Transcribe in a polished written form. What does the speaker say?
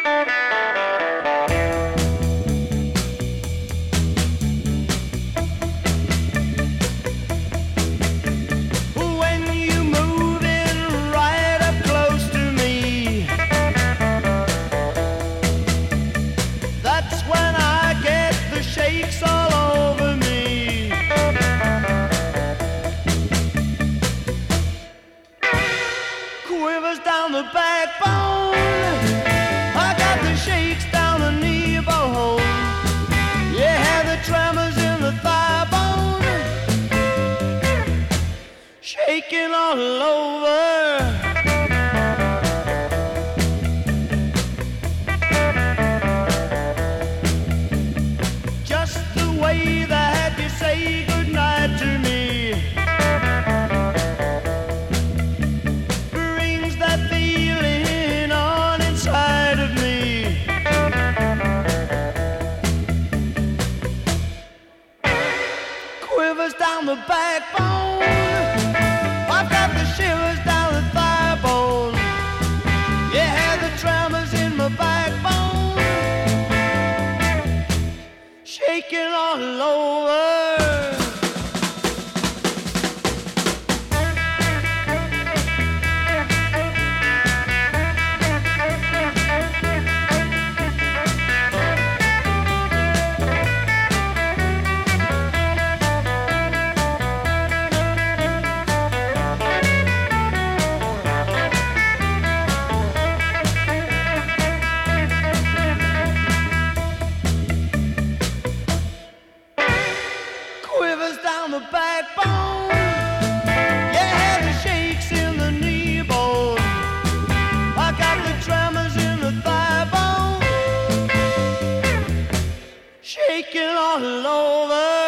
Quivers down the backbone. I got the shakes down the knee bone. Yeah, the tremors in the thigh bone. Shaking all over. Just the way that you say goodnight to me quivers down the backbone. I've got the shivers down the thigh bone. Yeah, the tremors in my backbone. Shaking all over. Quivers down the backbone. Yeah, the shakes in the knee bone. I got the tremors in the thigh bone. Shaking all over.